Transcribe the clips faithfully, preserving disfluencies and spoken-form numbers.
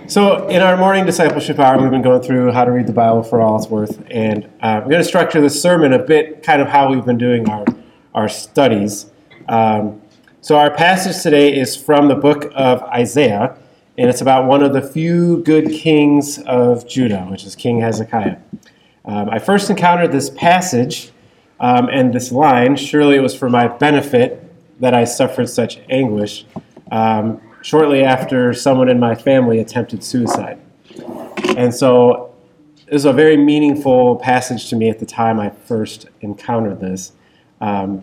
So in our morning discipleship hour, we've been going through how to read the Bible for all it's worth, and uh, we're going to structure this sermon a bit kind of how we've been doing our, our studies. Um, so our passage today is from the book of Isaiah, and it's about one of the few good kings of Judah, which is King Hezekiah. Um, I first encountered this passage um, and this line, "Surely it was for my benefit that I suffered such anguish," um, shortly after someone in my family attempted suicide. And so it was a very meaningful passage to me at the time I first encountered this. Um,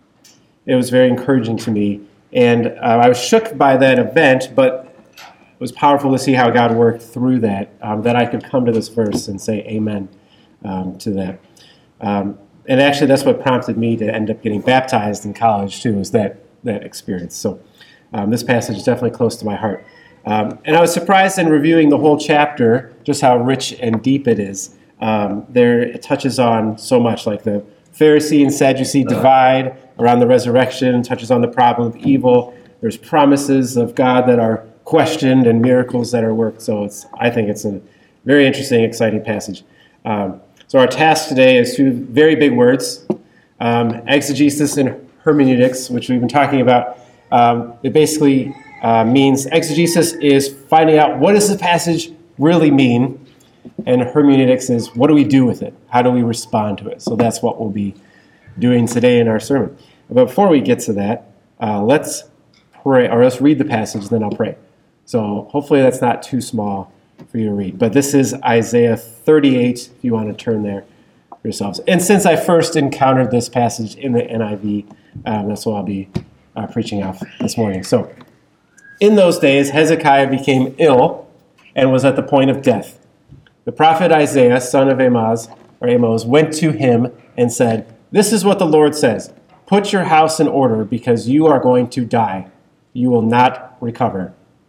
it was very encouraging to me. And uh, I was shook by that event, but it was powerful to see how God worked through that, um, that I could come to this verse and say amen um, to that. Um, and actually that's what prompted me to end up getting baptized in college too, was that, that experience. So Um, this passage is definitely close to my heart. Um, and I was surprised in reviewing the whole chapter just how rich and deep it is. Um, there it touches on so much, like the Pharisee and Sadducee divide around the resurrection, touches on the problem of evil. There's promises of God that are questioned and miracles that are worked. So it's, I think it's a very interesting, exciting passage. Um, so our task today is two very big words, um, exegesis and hermeneutics, which we've been talking about. Um, it basically uh, means exegesis is finding out what does the passage really mean, and hermeneutics is what do we do with it? How do we respond to it? So that's what we'll be doing today in our sermon. But before we get to that, uh, let's pray, or let's read the passage, then I'll pray. So hopefully that's not too small for you to read. But this is Isaiah thirty-eight, if you want to turn there for yourselves. And since I first encountered this passage in the N I V, um, that's what I'll be Uh, preaching off this morning. So, in those days, Hezekiah became ill and was at the point of death. The prophet Isaiah, son of Amoz, or Amos, went to him and said, "This is what the Lord says, put your house in order because you are going to die. You will not recover."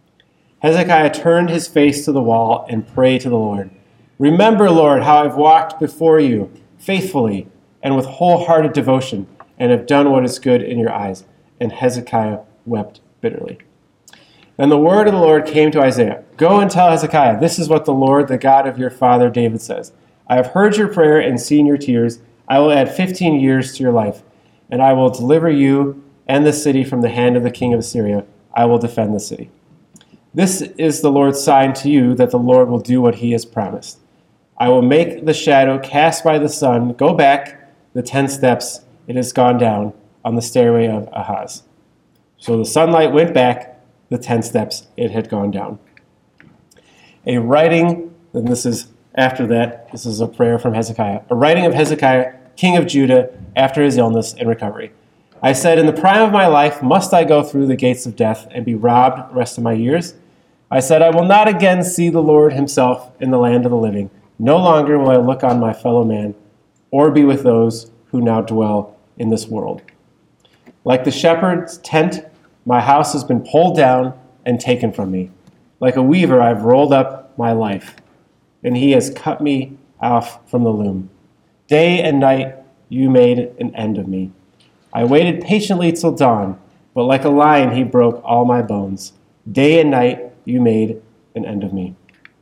Hezekiah turned his face to the wall and prayed to the Lord. "Remember, Lord, how I've walked before you faithfully and with wholehearted devotion and have done what is good in your eyes." And Hezekiah wept bitterly. And the word of the Lord came to Isaiah. "Go and tell Hezekiah, this is what the Lord, the God of your father David says. I have heard your prayer and seen your tears. I will add fifteen years to your life, and I will deliver you and the city from the hand of the king of Assyria. I will defend the city. This is the Lord's sign to you that the Lord will do what he has promised. I will make the shadow cast by the sun go back the ten steps it has gone down on the stairway of Ahaz." So the sunlight went back the ten steps it had gone down. A writing, and this is after that, this is a prayer from Hezekiah. A writing of Hezekiah, king of Judah, after his illness and recovery. "I said, in the prime of my life, must I go through the gates of death and be robbed the rest of my years? I said, I will not again see the Lord himself in the land of the living. No longer will I look on my fellow man or be with those who now dwell in this world. Like the shepherd's tent, my house has been pulled down and taken from me. Like a weaver, I've rolled up my life, and he has cut me off from the loom. Day and night, you made an end of me. I waited patiently till dawn, but like a lion, he broke all my bones. Day and night, you made an end of me.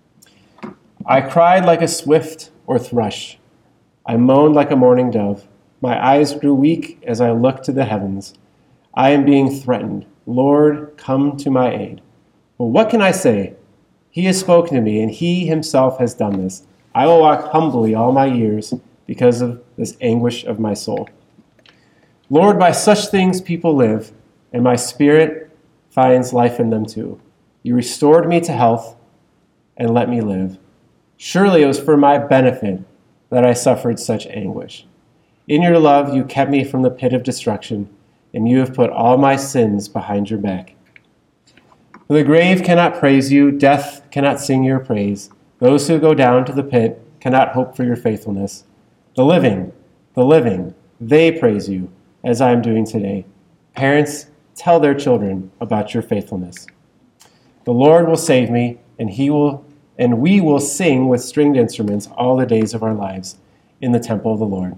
I cried like a swift or thrush. I moaned like a mourning dove. My eyes grew weak as I looked to the heavens. I am being threatened. Lord, come to my aid. Well, what can I say? He has spoken to me, and he himself has done this. I will walk humbly all my years because of this anguish of my soul. Lord, by such things people live, and my spirit finds life in them too. You restored me to health and let me live. Surely it was for my benefit that I suffered such anguish. In your love, you kept me from the pit of destruction, and you have put all my sins behind your back. For the grave cannot praise you, death cannot sing your praise. Those who go down to the pit cannot hope for your faithfulness. The living, the living, they praise you, as I am doing today. Parents, tell their children about your faithfulness. The Lord will save me, and he will, and we will sing with stringed instruments all the days of our lives in the temple of the Lord.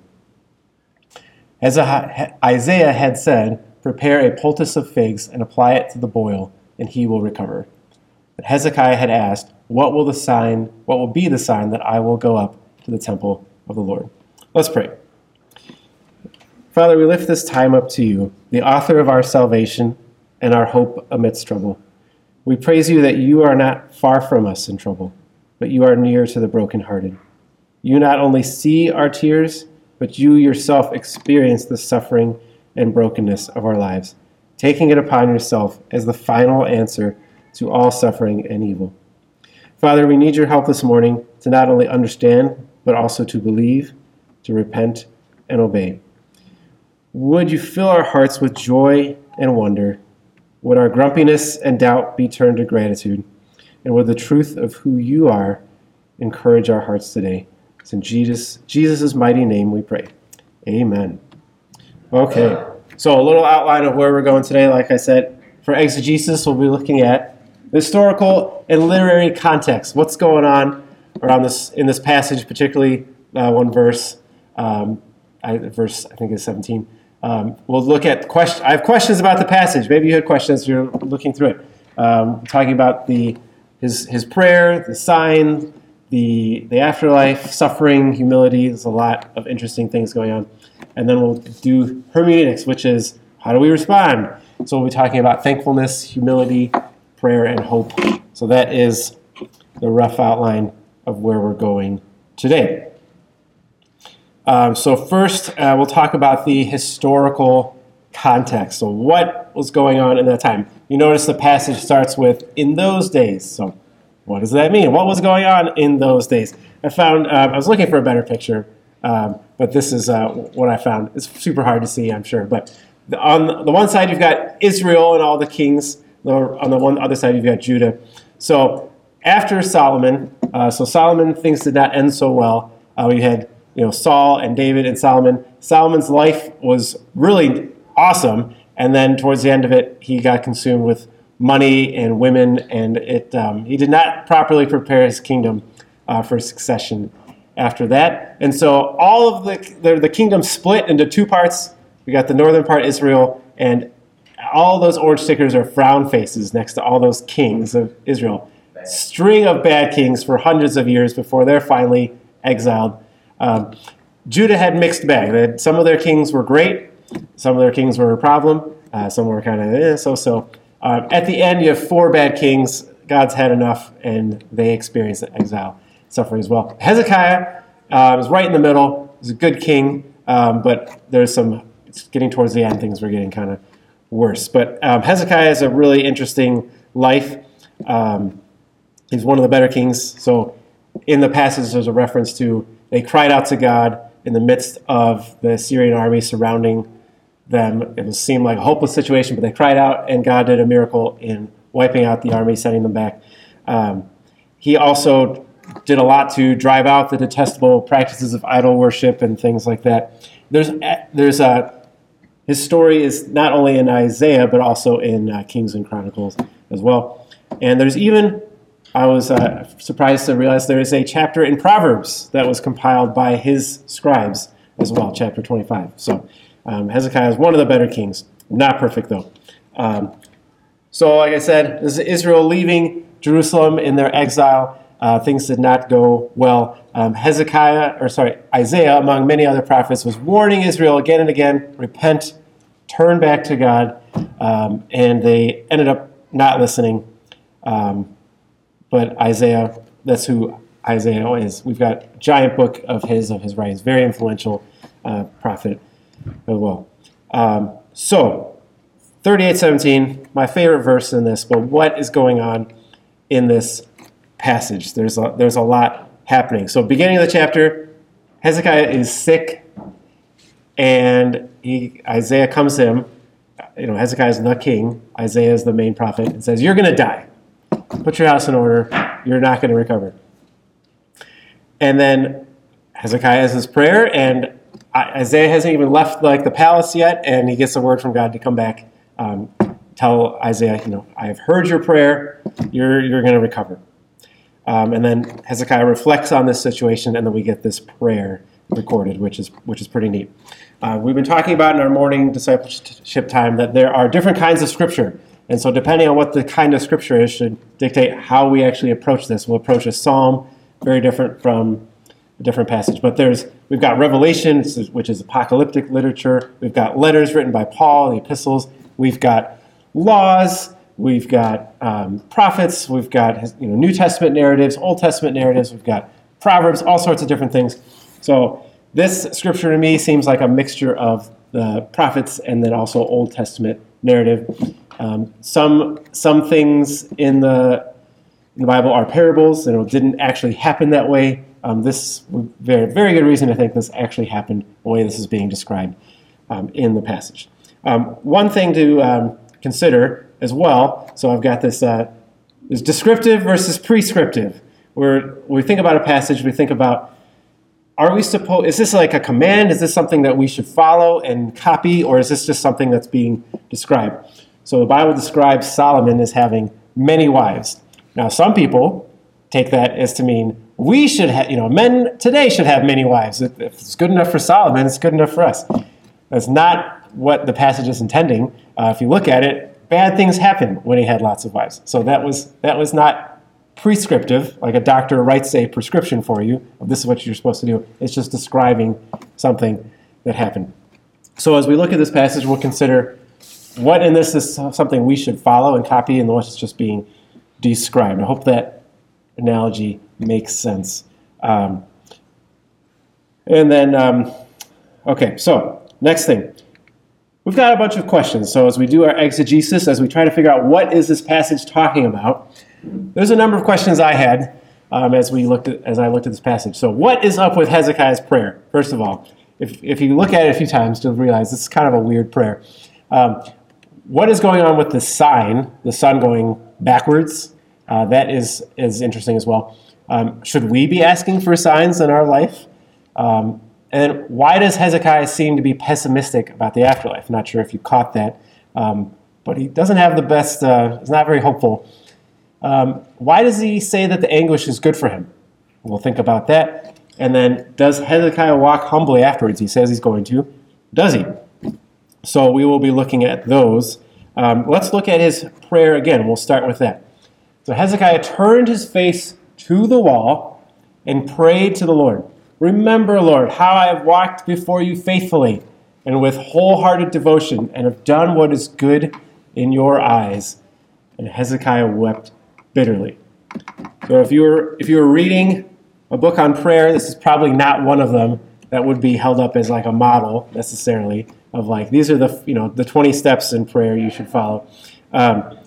As Isaiah had said, prepare a poultice of figs and apply it to the boil, and he will recover. But But Hezekiah had asked, What will the sign, what will be the sign that I will go up to the temple of the Lord? Let's pray. Father, we lift this time up to you, the author of our salvation and our hope amidst trouble. We praise you that you are not far from us in trouble, but you are near to the brokenhearted. You not only see our tears, but you yourself experience the suffering and brokenness of our lives, taking it upon yourself as the final answer to all suffering and evil. Father, we need your help this morning to not only understand, but also to believe, to repent, and obey. Would you fill our hearts with joy and wonder? Would our grumpiness and doubt be turned to gratitude? And would the truth of who you are encourage our hearts today? It's in Jesus, Jesus' mighty name we pray. Amen. Okay, so a little outline of where we're going today. Like I said, for exegesis, we'll be looking at the historical and literary context. What's going on around this in this passage, particularly uh, one verse, um, I, verse I think it's seventeen. Um, we'll look at question. I have questions about the passage. Maybe you had questions as you're looking through it. Um, talking about the his his prayer, the sign, the the afterlife, suffering, humility. There's a lot of interesting things going on. And then we'll do hermeneutics, which is how do we respond? So we'll be talking about thankfulness, humility, prayer, and hope. So that is the rough outline of where we're going today. Um, so first, uh, we'll talk about the historical context. So what was going on in that time? You notice the passage starts with, in those days. So what does that mean? What was going on in those days? I found, um, I was looking for a better picture, um, but this is uh, what I found. It's super hard to see, I'm sure. But the, on the one side, you've got Israel and all the kings. On the one other side, you've got Judah. So after Solomon, uh, so Solomon, things did not end so well. Uh, we had you know Saul and David and Solomon. Solomon's life was really awesome, and then towards the end of it, he got consumed with money and women, and it um, he did not properly prepare his kingdom uh, for succession after that. And so all of the, the the kingdom split into two parts. We got the northern part, Israel, and all those orange stickers are frown faces next to all those kings of Israel. String of bad kings for hundreds of years before they're finally exiled. Um, Judah had mixed bag. They had, some of their kings were great. Some of their kings were a problem. Uh, some were kind of eh, so-so. Um, at the end, you have four bad kings. God's had enough, and they experienced exile, suffering as well. Hezekiah uh, was right in the middle. He was a good king, um, but there's some, it's getting towards the end, things were getting kind of worse. But um, Hezekiah has a really interesting life. Um, he's one of the better kings. So in the passage, there's a reference to they cried out to God in the midst of the Syrian army surrounding them. It seemed like a hopeless situation, but they cried out, and God did a miracle in wiping out the army, sending them back. Um, he also did a lot to drive out the detestable practices of idol worship and things like that. There's there's a His story is not only in Isaiah, but also in uh, Kings and Chronicles as well. And there's even, I was uh, surprised to realize there is a chapter in Proverbs that was compiled by his scribes as well, chapter twenty-five. So um, Hezekiah is one of the better kings. Not perfect, though. Um, so like I said, this is Israel leaving Jerusalem in their exile. Uh, things did not go well. Um, Hezekiah, or sorry, Isaiah, among many other prophets, was warning Israel again and again, repent, turn back to God, um, and they ended up not listening. Um, but Isaiah, that's who Isaiah is. We've got a giant book of his, of his writings, very influential uh, prophet as well. Um, so, thirty-eight seventeen, my favorite verse in this, but what is going on in this passage? There's a, there's a lot happening. So beginning of the chapter, Hezekiah is sick, and he, Isaiah comes to him. You know, Hezekiah is the king. Isaiah is the main prophet, and says, "You're going to die. Put your house in order. You're not going to recover." And then Hezekiah has his prayer, and Isaiah hasn't even left like the palace yet, and he gets a word from God to come back. Um, tell Isaiah, you know, I have heard your prayer. You're you're going to recover. Um, and then Hezekiah reflects on this situation, and then we get this prayer recorded, which is which is pretty neat. Uh, we've been talking about in our morning discipleship time that there are different kinds of scripture. And so depending on what the kind of scripture is should dictate how we actually approach this. We'll approach a psalm very different from a different passage. But there's we've got Revelation, which is apocalyptic literature. We've got letters written by Paul, the epistles. We've got laws. We've got um, prophets. We've got you know New Testament narratives, Old Testament narratives. We've got Proverbs, all sorts of different things. So this scripture to me seems like a mixture of the prophets and then also Old Testament narrative. Um, some some things in the in the Bible are parables, and it didn't actually happen that way. Um, this very very good reason to think this actually happened the way this is being described um, in the passage. Um, one thing to um, consider as well. So I've got this uh, this descriptive versus prescriptive. Where when we think about a passage, we think about are we supposed? Is this like a command? Is this something that we should follow and copy, or is this just something that's being described? So the Bible describes Solomon as having many wives. Now, some people take that as to mean we should have, you know, men today should have many wives. If it's good enough for Solomon, it's good enough for us. That's not what the passage is intending. Uh, if you look at it, bad things happen when he had lots of wives. So that was that was not prescriptive, like a doctor writes a prescription for you, of this is what you're supposed to do. It's just describing something that happened. So as we look at this passage, we'll consider what in this is something we should follow and copy, and what's just being described. I hope that analogy makes sense. Um, and then, um, okay, so next thing. We've got a bunch of questions. So as we do our exegesis, as we try to figure out what is this passage talking about, there's a number of questions I had um, as we looked at, as I looked at this passage. So what is up with Hezekiah's prayer? First of all, if if you look at it a few times, you'll realize this is kind of a weird prayer. Um, what is going on with the sign, the sun going backwards? Uh, that is is interesting as well. Um, should we be asking for signs in our life? Um, and why does Hezekiah seem to be pessimistic about the afterlife? I'm not sure if you caught that, um, but he doesn't have the best. Uh, he's not very hopeful. Um, why does he say that the anguish is good for him? We'll think about that. And then, does Hezekiah walk humbly afterwards? He says he's going to. Does he? So we will be looking at those. Um, let's look at his prayer again. We'll start with that. So Hezekiah turned his face to the wall and prayed to the Lord. Remember, Lord, how I have walked before you faithfully and with wholehearted devotion and have done what is good in your eyes. And Hezekiah wept bitterly. So if you were if you were reading a book on prayer, this is probably not one of them that would be held up as like a model necessarily of like these are the you know the twenty steps in prayer you should follow. Um,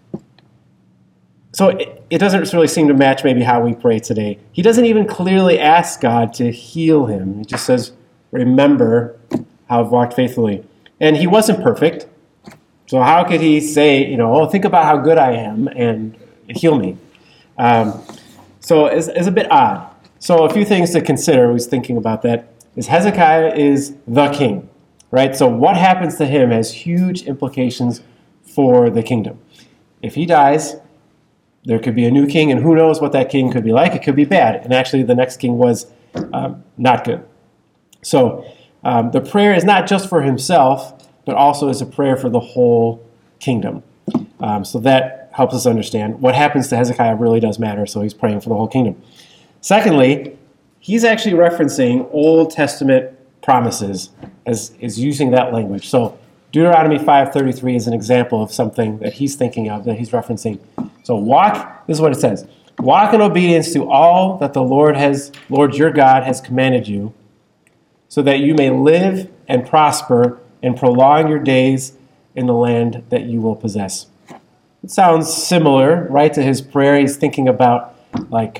so it, it doesn't really seem to match maybe how we pray today. He doesn't even clearly ask God to heal him. He just says, "Remember how I've walked faithfully," and he wasn't perfect. So how could he say, you know, oh, think about how good I am and heal me? Um, so it's, it's a bit odd. So a few things to consider. I was thinking about that. Is Hezekiah is the king, right? So what happens to him has huge implications for the kingdom. If he dies, there could be a new king, and who knows what that king could be like. It could be bad. And actually the next king was um, not good. So um, the prayer is not just for himself, but also is a prayer for the whole kingdom. Um, so that helps us understand what happens to Hezekiah really does matter, so he's praying for the whole kingdom. Secondly, he's actually referencing Old Testament promises as is using that language. So Deuteronomy five thirty-three is an example of something that he's thinking of, that he's referencing. So walk, this is what it says, walk in obedience to all that the Lord has, Lord your God has commanded you, so that you may live and prosper and prolong your days in the land that you will possess. It sounds similar, right, to his prayer. He's thinking about, like,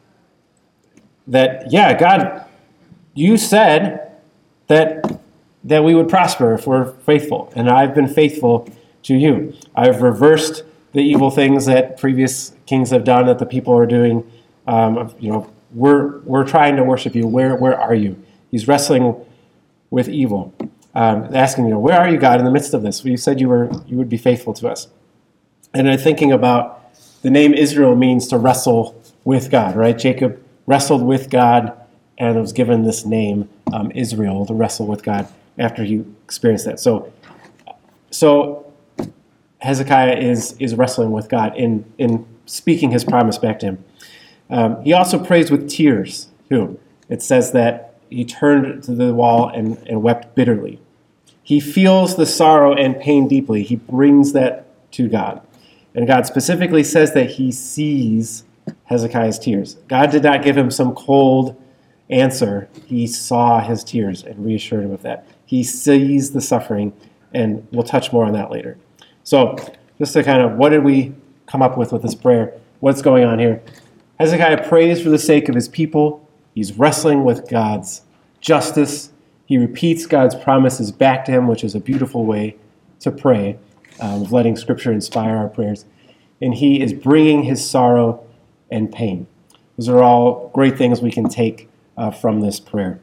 that, yeah, God, you said that that we would prosper if we're faithful, and I've been faithful to you. I've reversed the evil things that previous kings have done, that the people are doing. Um, you know, we're we're trying to worship you. Where where are you? He's wrestling with evil. Um, asking, you know, where are you, God, in the midst of this? Well, you said you were you would be faithful to us. And I'm thinking about the name Israel means to wrestle with God, right? Jacob wrestled with God and was given this name, um, Israel, to wrestle with God after he experienced that. So, so Hezekiah is is wrestling with God in, in speaking his promise back to him. Um, he also prays with tears, too. It says that he turned to the wall and, and wept bitterly. He feels the sorrow and pain deeply. He brings that to God. And God specifically says that he sees Hezekiah's tears. God did not give him some cold answer. He saw his tears and reassured him of that. He sees the suffering, and we'll touch more on that later. So just to kind of, what did we come up with with this prayer? What's going on here? Hezekiah prays for the sake of his people. He's wrestling with God's justice. He repeats God's promises back to him, which is a beautiful way to pray, um, of letting Scripture inspire our prayers. And he is bringing his sorrow and pain. Those are all great things we can take uh, from this prayer.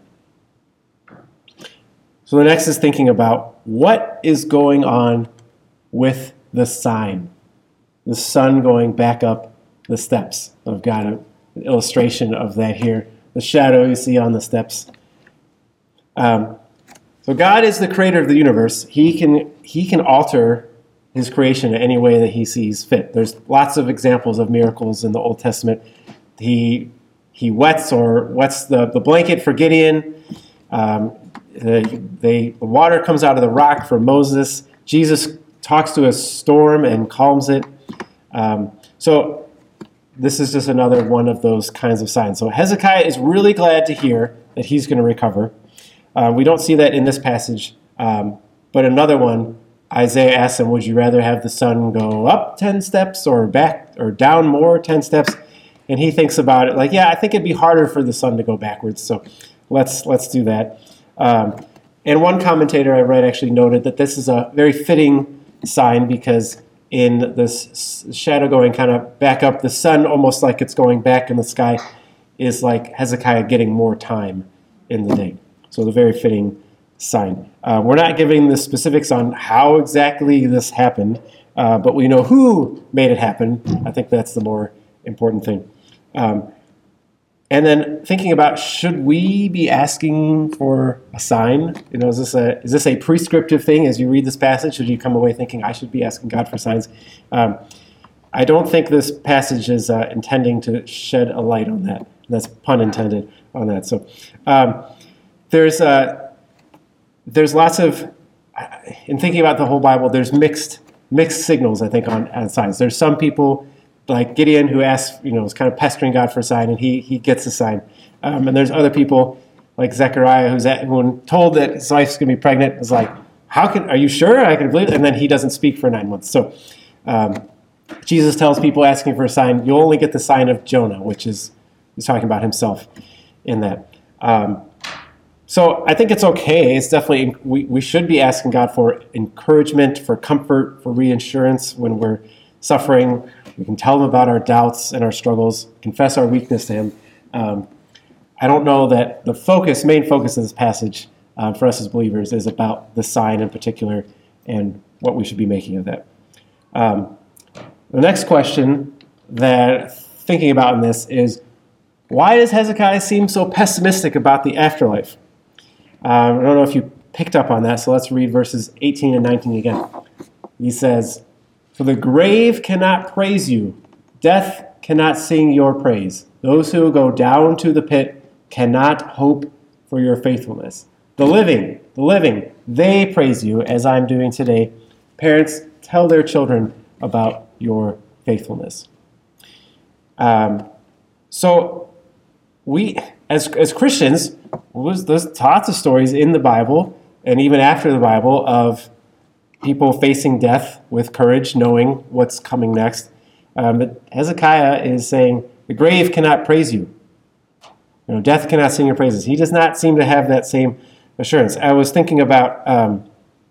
So the next is thinking about what is going on with the sign. The sun going back up the steps. I've got an illustration of that here. The shadow you see on the steps. Um, so God is the creator of the universe. He can he can alter his creation in any way that he sees fit. There's lots of examples of miracles in the Old Testament. He he wets or wets the, the blanket for Gideon. Um, the, they, the water comes out of the rock for Moses. Jesus talks to a storm and calms it. Um, so this is just another one of those kinds of signs. So Hezekiah is really glad to hear that he's going to recover. Uh, we don't see that in this passage, um, but another one, Isaiah asks him, would you rather have the sun go up ten steps or back or down more ten steps? And he thinks about it like, yeah, I think it'd be harder for the sun to go backwards, so let's let's do that. Um, and one commentator I read actually noted that this is a very fitting sign because in this shadow going kind of back up, the sun almost like it's going back in the sky is like Hezekiah getting more time in the day. So the very fitting sign. Uh, we're not giving the specifics on how exactly this happened, uh, but we know who made it happen. I think that's the more important thing. Um, and then thinking about, should we be asking for a sign? You know, is this a is this a prescriptive thing as you read this passage? Should you come away thinking I should be asking God for signs? Um, I don't think this passage is uh, intending to shed a light on that. That's pun intended on that. So. Um, There's uh, there's lots of, in thinking about the whole Bible, there's mixed mixed signals, I think, on, on signs. There's some people, like Gideon, who asks, you know, is kind of pestering God for a sign, and he he gets a sign. Um, and there's other people, like Zechariah, who's at, when told that his wife's going to be pregnant, is like, how can, are you sure I can believe it? And then he doesn't speak for nine months. So um, Jesus tells people asking for a sign, you'll only get the sign of Jonah, which is, he's talking about himself in that. Um, So I think it's okay. It's definitely, we, we should be asking God for encouragement, for comfort, for reassurance when we're suffering. We can tell him about our doubts and our struggles, confess our weakness to him. Um, I don't know that the focus, main focus of this passage uh, for us as believers is about the sign in particular and what we should be making of that. Um, the next question that thinking about in this is, why does Hezekiah seem so pessimistic about the afterlife? Um, I don't know if you picked up on that, so let's read verses eighteen and nineteen again. He says, for the grave cannot praise you, death cannot sing your praise. Those who go down to the pit cannot hope for your faithfulness. The living, the living, they praise you as I'm doing today. Parents, tell their children about your faithfulness. Um, so we, as as Christians, was there's lots of stories in the Bible and even after the Bible of people facing death with courage, knowing what's coming next. Um, but Hezekiah is saying the grave cannot praise you. You know, death cannot sing your praises. He does not seem to have that same assurance. I was thinking about um,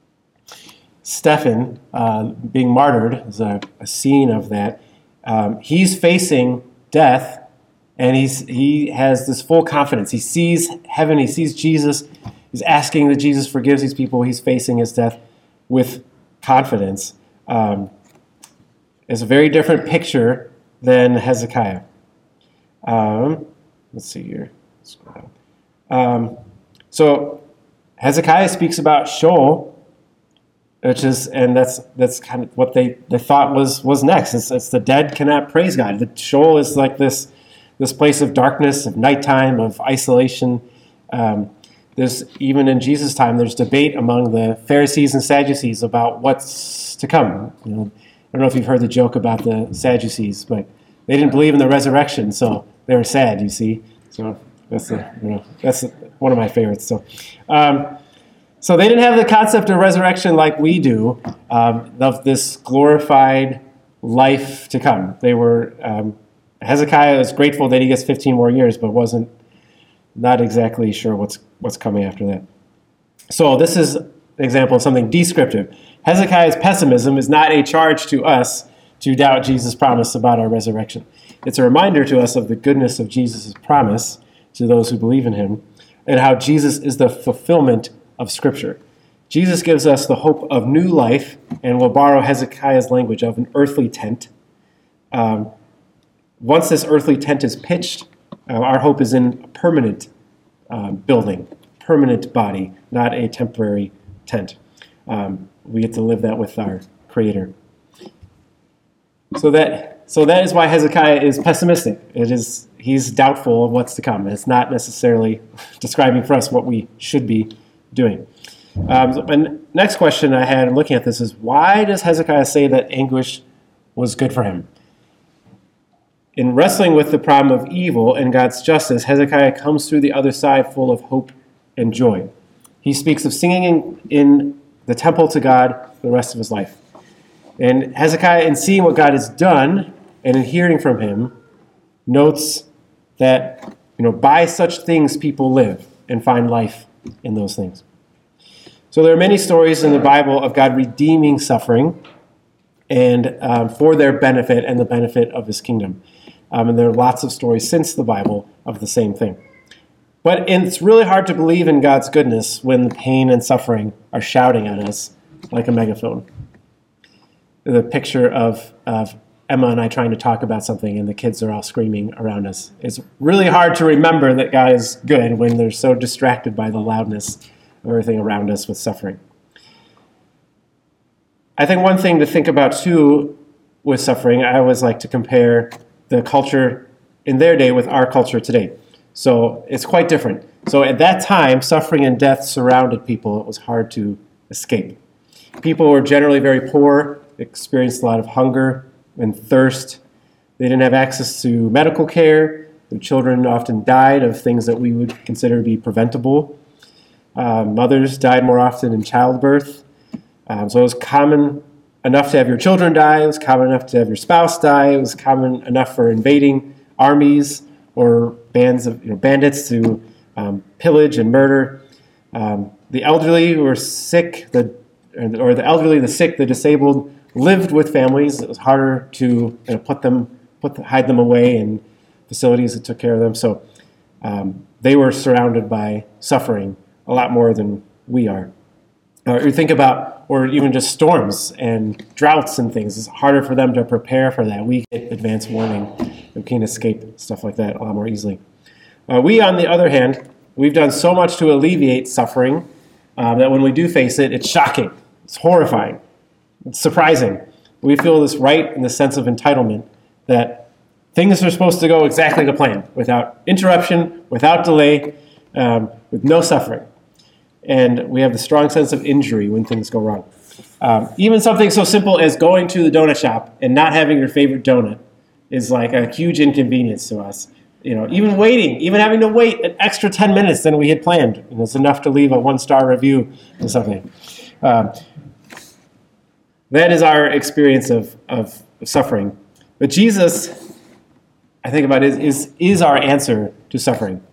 Stephen uh, being martyred. There's a, a scene of that. Um, he's facing death. And he's he has this full confidence. He sees heaven. He sees Jesus. He's asking that Jesus forgives these people. He's facing his death with confidence. Um, it's a very different picture than Hezekiah. Um, let's see here. Um, so Hezekiah speaks about Sheol, which is, and that's that's kind of what they, they thought was was next. It's, it's the dead cannot praise God. The Sheol is like this this place of darkness, of nighttime, of isolation. Um, there's even in Jesus' time, there's debate among the Pharisees and Sadducees about what's to come. You know, I don't know if you've heard the joke about the Sadducees, but they didn't believe in the resurrection, so they were sad. You see, so that's a, you know that's a, one of my favorites. So. Um, So they didn't have the concept of resurrection like we do, um, of this glorified life to come. They were, um, Hezekiah is grateful that he gets fifteen more years, but wasn't, not exactly sure what's what's coming after that. So this is an example of something descriptive. Hezekiah's pessimism is not a charge to us to doubt Jesus' promise about our resurrection. It's a reminder to us of the goodness of Jesus' promise to those who believe in him, and how Jesus is the fulfillment of Scripture. Jesus gives us the hope of new life, and we'll borrow Hezekiah's language of an earthly tent. Um, once this earthly tent is pitched, uh, our hope is in a permanent um, building, permanent body, not a temporary tent. Um, we get to live that with our Creator. So that so that is why Hezekiah is pessimistic. It is he's doubtful of what's to come. It's not necessarily describing for us what we should be doing. Um, and next question I had looking at this is, why does Hezekiah say that anguish was good for him? In wrestling with the problem of evil and God's justice, Hezekiah comes through the other side full of hope and joy. He speaks of singing in, in the temple to God for the rest of his life. And Hezekiah, in seeing what God has done and in hearing from him, notes that, you know, by such things people live and find life in those things. So there are many stories in the Bible of God redeeming suffering and um, for their benefit and the benefit of his kingdom. Um, and there are lots of stories since the Bible of the same thing. But it's really hard to believe in God's goodness when the pain and suffering are shouting at us like a megaphone. The picture of, of Emma and I trying to talk about something and the kids are all screaming around us. It's really hard to remember that God is good when they're so distracted by the loudness of everything around us with suffering. I think one thing to think about too with suffering, I always like to compare the culture in their day with our culture today. So it's quite different. So at that time, suffering and death surrounded people. It was hard to escape. People were generally very poor, experienced a lot of hunger and thirst. They didn't have access to medical care. Their children often died of things that we would consider to be preventable. Uh, mothers died more often in childbirth. Um, so it was common enough to have your children die. It was common enough to have your spouse die. It was common enough for invading armies or bands of you know, bandits to um, pillage and murder. Um, the elderly who were sick, the or the elderly, the sick, the disabled, lived with families. It was harder to you know, put them, put the, hide them away in facilities that took care of them. So um, they were surrounded by suffering a lot more than we are. Or you think about, or even just storms and droughts and things. It's harder for them to prepare for that. We get advance warning. We can escape stuff like that a lot more easily. Uh, we, on the other hand, we've done so much to alleviate suffering uh, that when we do face it, it's shocking. It's horrifying. It's surprising. We feel this right in the sense of entitlement that things are supposed to go exactly to plan, without interruption, without delay, um, with no suffering. And we have the strong sense of injury when things go wrong. Um, even something so simple as going to the donut shop and not having your favorite donut is like a huge inconvenience to us. You know, even waiting, even having to wait an extra ten minutes than we had planned, you know, it's enough to leave a one-star review or something. Um, that is our experience of, of suffering. But Jesus, I think about it, is, is our answer to suffering.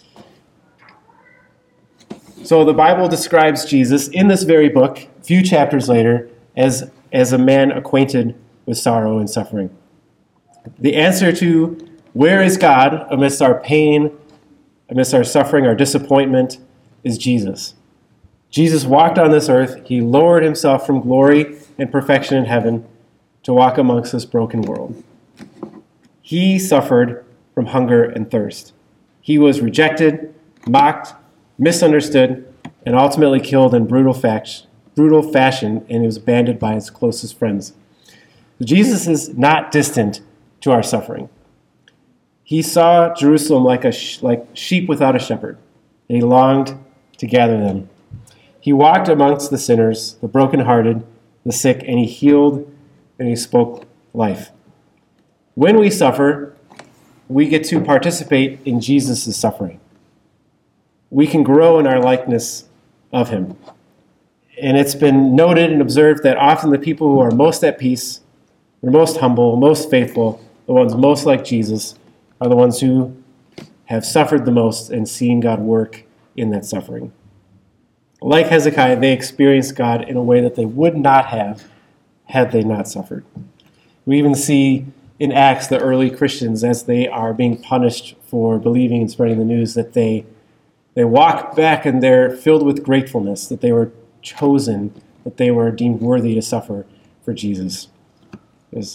So the Bible describes Jesus in this very book, a few chapters later, as, as a man acquainted with sorrow and suffering. The answer to where is God amidst our pain, amidst our suffering, our disappointment, is Jesus. Jesus walked on this earth. He lowered himself from glory and perfection in heaven to walk amongst this broken world. He suffered from hunger and thirst. He was rejected, mocked, misunderstood, and ultimately killed in brutal brutal fashion, and he was abandoned by his closest friends. Jesus is not distant to our suffering. He saw Jerusalem like a sh- like sheep without a shepherd, and he longed to gather them. He walked amongst the sinners, the brokenhearted, the sick, and he healed and he spoke life. When we suffer, we get to participate in Jesus' suffering. We can grow in our likeness of him. And it's been noted and observed that often the people who are most at peace, they're most humble, most faithful, the ones most like Jesus, are the ones who have suffered the most and seen God work in that suffering. Like Hezekiah, they experienced God in a way that they would not have had they not suffered. We even see in Acts the early Christians, as they are being punished for believing and spreading the news, that they they walk back and they're filled with gratefulness that they were chosen, that they were deemed worthy to suffer for Jesus. Because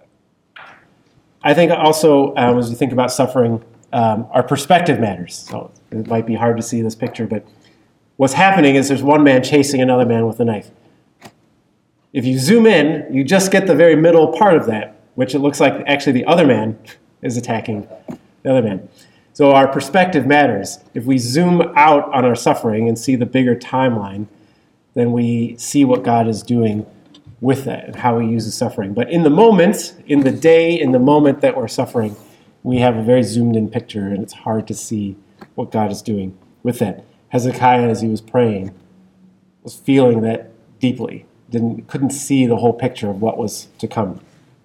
I think also, um, as you think about suffering, um, our perspective matters. So it might be hard to see this picture, but what's happening is there's one man chasing another man with a knife. If you zoom in, you just get the very middle part of that, which it looks like actually the other man is attacking the other man. So our perspective matters. If we zoom out on our suffering and see the bigger timeline, then we see what God is doing with that and how he uses suffering. But in the moment, in the day, in the moment that we're suffering, we have a very zoomed in picture, and it's hard to see what God is doing with that. Hezekiah, as he was praying, was feeling that deeply. Didn't couldn't see the whole picture of what was to come.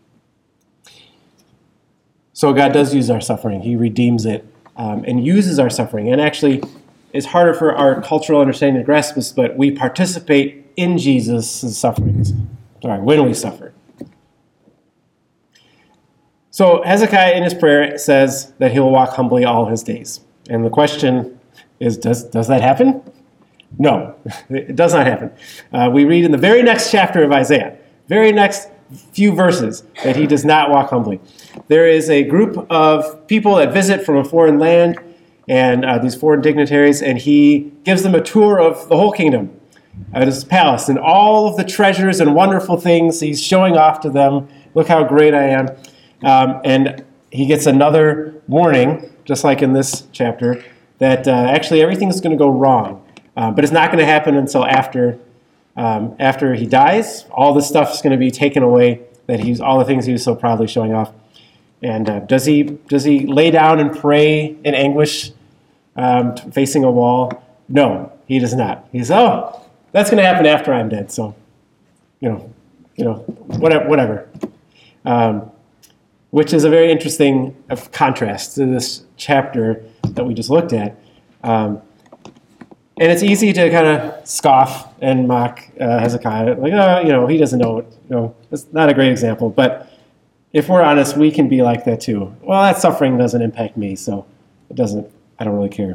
So God does use our suffering. He redeems it um, and uses our suffering. And actually, it's harder for our cultural understanding to grasp this, but we participate in Jesus' sufferings. Sorry, when we suffer. So Hezekiah in his prayer says that he'll walk humbly all his days. And the question is, does, does that happen? No, it does not happen. Uh, we read in the very next chapter of Isaiah, very next few verses, that he does not walk humbly. There is a group of people that visit from a foreign land, and uh, these foreign dignitaries, and he gives them a tour of the whole kingdom, at his palace, and all of the treasures and wonderful things he's showing off to them. Look how great I am. Um, and he gets another warning, just like in this chapter, that uh, actually everything is going to go wrong. Uh, but it's not going to happen until after um, after he dies. All this stuff is going to be taken away, that he's all the things he was so proudly showing off. And uh, does he does he lay down and pray in anguish, um, facing a wall? No, he does not. He says, "Oh, that's going to happen after I'm dead." So, you know, you know, whatever, whatever. Um, which is a very interesting contrast to this chapter that we just looked at. Um, And it's easy to kind of scoff and mock uh, Hezekiah, like, oh, you know, he doesn't know it. You know, it's not a great example. But if we're honest, we can be like that too. Well, that suffering doesn't impact me, so it doesn't. I don't really care.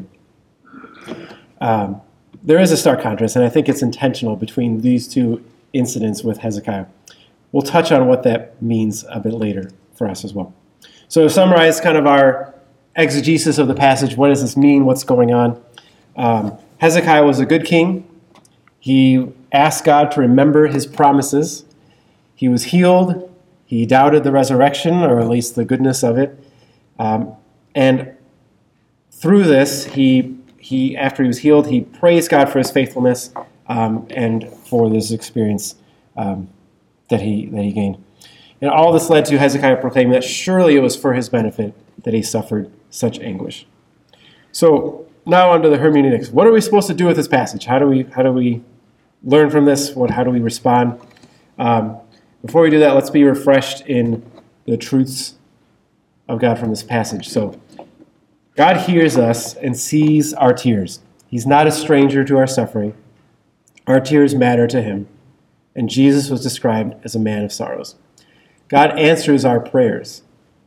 Um, there is a stark contrast, and I think it's intentional between these two incidents with Hezekiah. We'll touch on what that means a bit later for us as well. So to summarize kind of our exegesis of the passage, what does this mean? What's going on? Um, Hezekiah was a good king. He asked God to remember his promises. He was healed. He doubted the resurrection, or at least the goodness of it. Um, and through this, he, he, after he was healed, he praised God for his faithfulness um, and for this experience um, that he, that he gained. And all this led to Hezekiah proclaiming that surely it was for his benefit that he suffered such anguish. So, now onto the hermeneutics. What are we supposed to do with this passage? How do we how do we learn from this? What how do we respond? Um, before we do that, let's be refreshed in the truths of God from this passage. So, God hears us and sees our tears. He's not a stranger to our suffering. Our tears matter to him, and Jesus was described as a man of sorrows. God answers our prayers.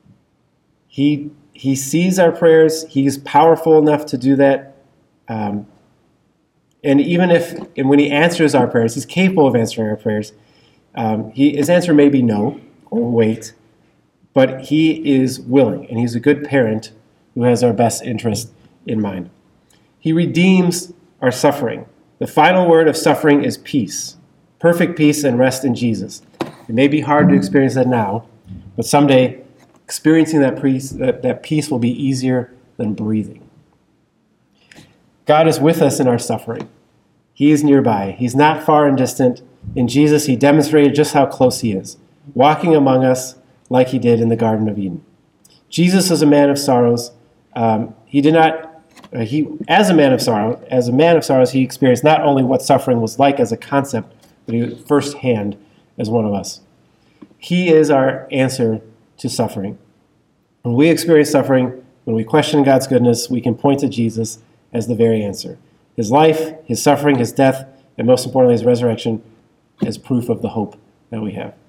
He He sees our prayers. He's powerful enough to do that. Um, and even if, and when he answers our prayers, he's capable of answering our prayers. Um, he, his answer may be no or wait, but he is willing, and he's a good parent who has our best interest in mind. He redeems our suffering. The final word of suffering is peace, perfect peace and rest in Jesus. It may be hard to experience that now, but someday experiencing that peace, that, that peace will be easier than breathing. God is with us in our suffering. He is nearby. He's not far and distant. In Jesus, he demonstrated just how close he is, walking among us like he did in the Garden of Eden. Jesus is a man of sorrows. Um, he did not, uh, he, as a man of sorrow, as a man of sorrows, he experienced not only what suffering was like as a concept, but he firsthand as one of us. He is our answer to suffering. When we experience suffering, when we question God's goodness, we can point to Jesus as the very answer. His life, his suffering, his death, and most importantly, his resurrection as proof of the hope that we have.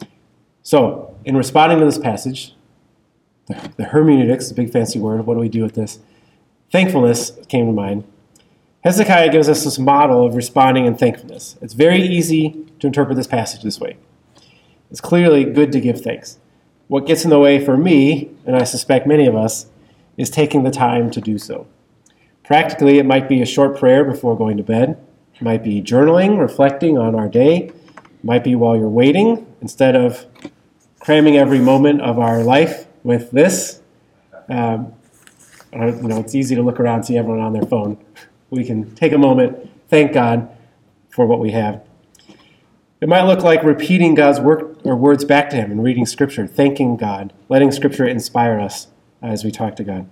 So, in responding to this passage, the, the hermeneutics, a big fancy word, what do we do with this? Thankfulness came to mind. Hezekiah gives us this model of responding in thankfulness. It's very easy to interpret this passage this way. It's clearly good to give thanks. What gets in the way for me, and I suspect many of us, is taking the time to do so. Practically, it might be a short prayer before going to bed. It might be journaling, reflecting on our day. It might be while you're waiting, instead of cramming every moment of our life with this. Um, you know, it's easy to look around and see everyone on their phone. We can take a moment, thank God for what we have. It might look like repeating God's work or words back to him and reading Scripture, thanking God, letting Scripture inspire us as we talk to God.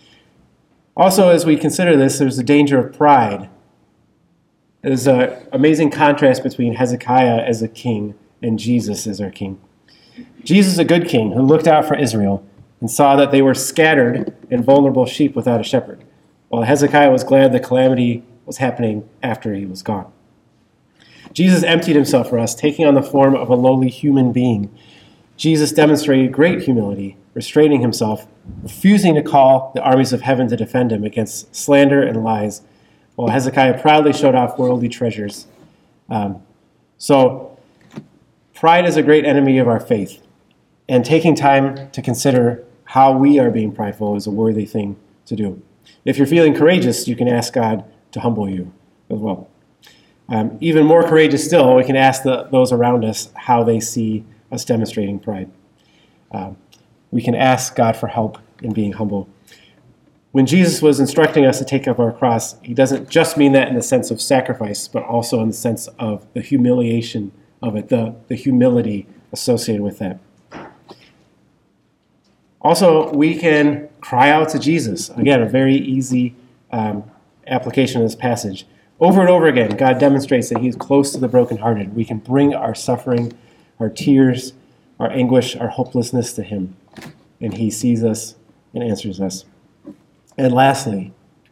Also, as we consider this, there's the danger of pride. There's an amazing contrast between Hezekiah as a king and Jesus as our king. Jesus is a good king who looked out for Israel and saw that they were scattered and vulnerable sheep without a shepherd, while Hezekiah was glad the calamity was happening after he was gone. Jesus emptied himself for us, taking on the form of a lowly human being. Jesus demonstrated great humility, restraining himself, refusing to call the armies of heaven to defend him against slander and lies, while Hezekiah proudly showed off worldly treasures. Um, so, pride is a great enemy of our faith, and taking time to consider how we are being prideful is a worthy thing to do. If you're feeling courageous, you can ask God to humble you as well. Um, even more courageous still, we can ask the, those around us how they see us demonstrating pride. Um, we can ask God for help in being humble. When Jesus was instructing us to take up our cross, he doesn't just mean that in the sense of sacrifice, but also in the sense of the humiliation of it, the, the humility associated with that. Also, we can cry out to Jesus. Again, a very easy um, application of this passage. Over and over again, God demonstrates that he is close to the brokenhearted. We can bring our suffering, our tears, our anguish, our hopelessness to him, and he sees us and answers us. And lastly,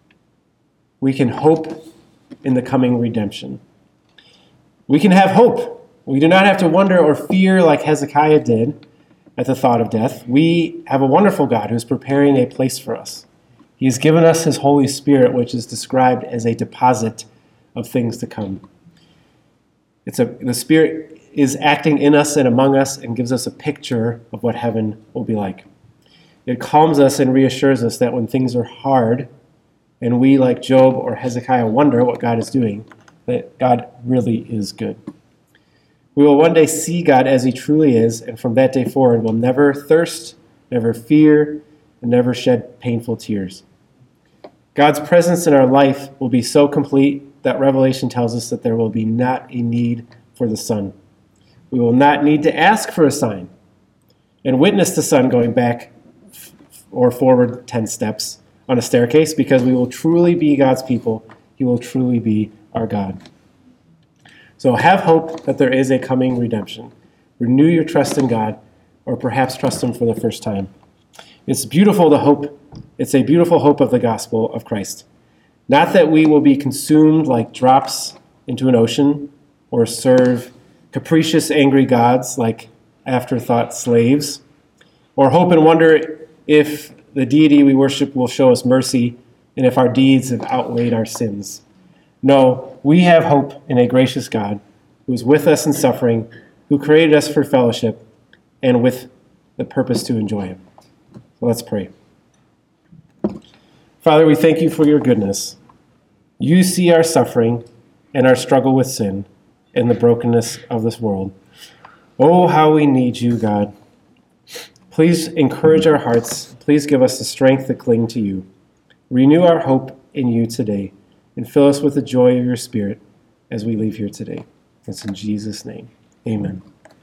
we can hope in the coming redemption. We can have hope. We do not have to wonder or fear like Hezekiah did at the thought of death. We have a wonderful God who is preparing a place for us. He has given us his Holy Spirit, which is described as a deposit of things to come. It's a, the Spirit is acting in us and among us and gives us a picture of what heaven will be like. It calms us and reassures us that when things are hard and we, like Job or Hezekiah, wonder what God is doing, that God really is good. We will one day see God as he truly is, and from that day forward will never thirst, never fear, and never shed painful tears. God's presence in our life will be so complete that Revelation tells us that there will be not a need for the sun. We will not need to ask for a sign and witness the sun going back or forward ten steps on a staircase, because we will truly be God's people. He will truly be our God. So have hope that there is a coming redemption. Renew your trust in God, or perhaps trust him for the first time. It's beautiful to hope. It's a beautiful hope of the gospel of Christ. Not that we will be consumed like drops into an ocean, or serve capricious, angry gods like afterthought slaves, or hope and wonder if the deity we worship will show us mercy and if our deeds have outweighed our sins. No, we have hope in a gracious God who is with us in suffering, who created us for fellowship, and with the purpose to enjoy him. So let's pray. Father, we thank you for your goodness. You see our suffering. in our struggle with sin and the brokenness of this world. Oh, how we need you, God. Please encourage our hearts. Please give us the strength to cling to you. Renew our hope in you today, and fill us with the joy of your Spirit as we leave here today. It's in Jesus' name. Amen.